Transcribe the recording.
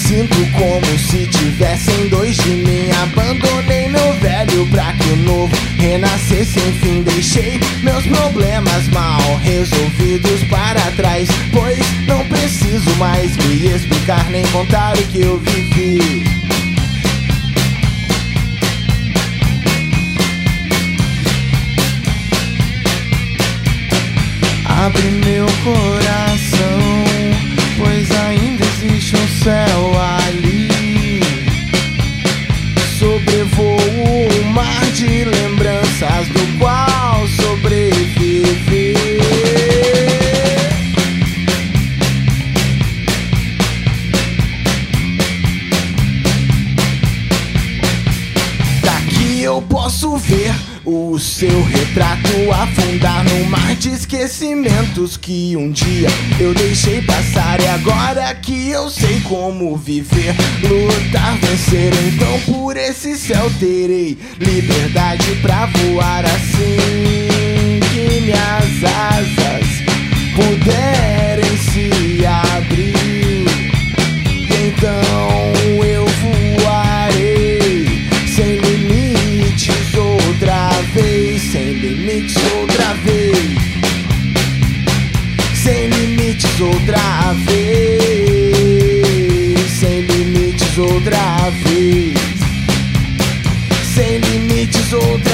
sinto como se tivessem dois de mim. Abandonei meu velho pra que o novo renascesse. Enfim, deixei meus problemas mal resolvidos para trás, pois não preciso mais me explicar nem contar o que eu vivi. Abre meu coração, pois ainda existe um céu ali. Sobrevoo um mar de lembranças do qual sobreviver. Daqui eu posso ver o seu retrato afundar no mar de esquecimentos que um dia eu deixei passar. E agora que eu sei como viver, lutar, vencer, então por esse céu terei liberdade pra voar assim que minhas asas puderem se abrir. Então eu voarei sem limites outra vez, sem limites outra vez, sem limites outra vez, sem limites outra vez, sem limites outra vez.